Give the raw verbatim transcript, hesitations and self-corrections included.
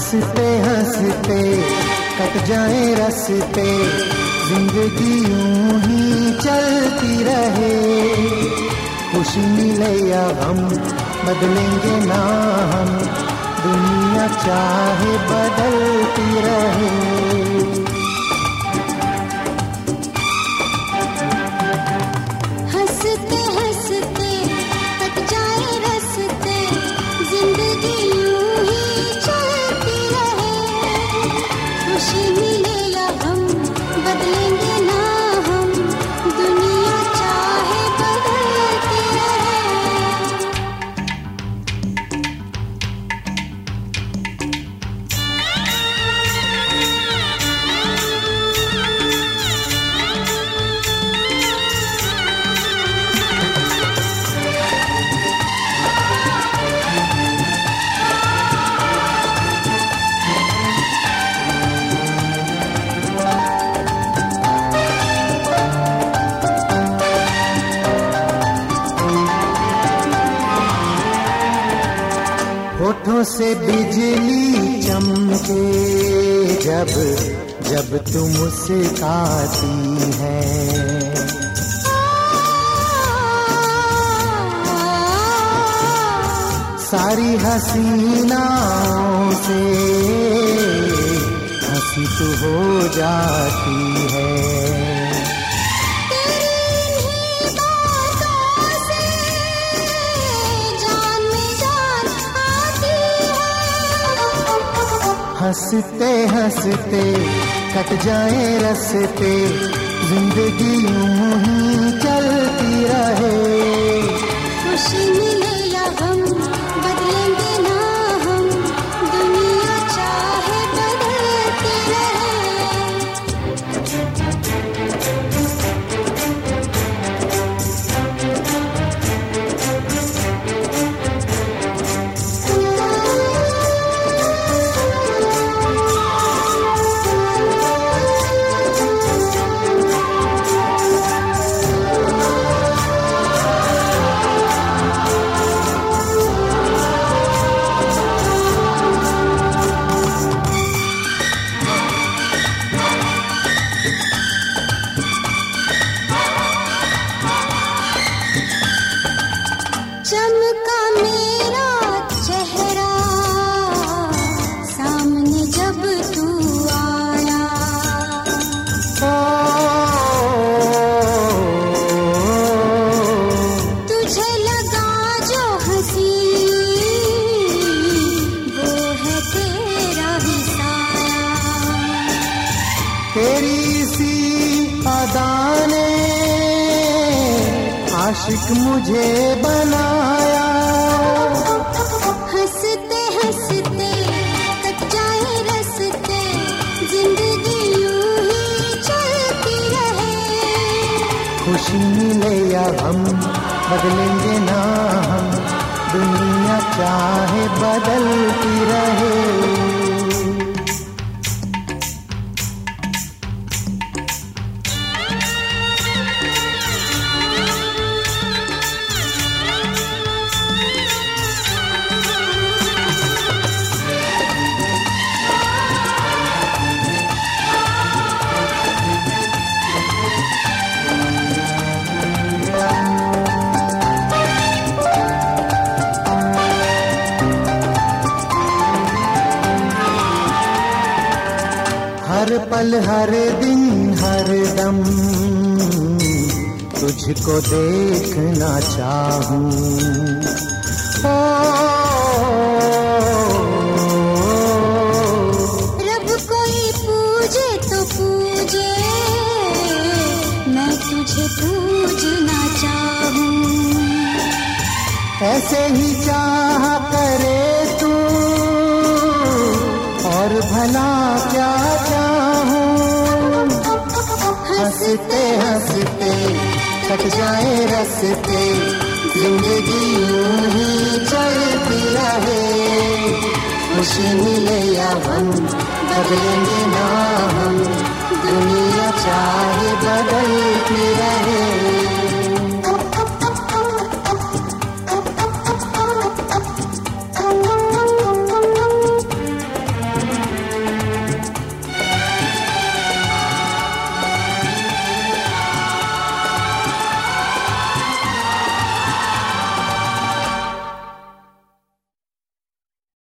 हंसते हंसते कट जाए रास्ते, जिंदगी यूं ही चलती रहे। खुशी मिले या गम बदलेंगे ना हम, दुनिया चाहे बदलती रहे। हंसते हंसते कट जाए रास्ते, जिंदगी यूं ही चलती रहे। खुशी मिले या गम बदलेंगे ना हम, दुनिया चाहे बदलती रहे। होठों से बिजली चमके जब जब तुम मुस्कुराती है, सारी हसीनाओं से हंसी तू हो जाती है। हंसते हंसते कट जाए रास्ते, जिंदगी यूं ही चलती रहे। खुशी मिले या गम बदलेंगे ना हम, दुनिया चाहे बदलती रहे। चमका मेरा चेहरा सामने जब तू आया, तुझे लगा जो हंसी वो है तेरा ही साया। तेरी सी अदा ने आशिक मुझे बनाया। हंसते हंसते कट जाए रास्ते, जिंदगी यूं ही चलती रहे। खुशी मिले या हम बदलेंगे ना हम, दुनिया चाहे बदलती रहे। हर पल हर दिन हर दम तुझको देखना चाहूं। ओ, रब कोई पूजे तो पूजे, मैं तुझे पूजना चाहूं। ऐसे ही चाह करे तू और भला क्या चाहूं। हंसते हंसते कट जाए रास्ते, जिंदगी यूं ही चलती रहे। खुशी मिले या गम बदलेंगे ना हम, दुनिया चाहे बदल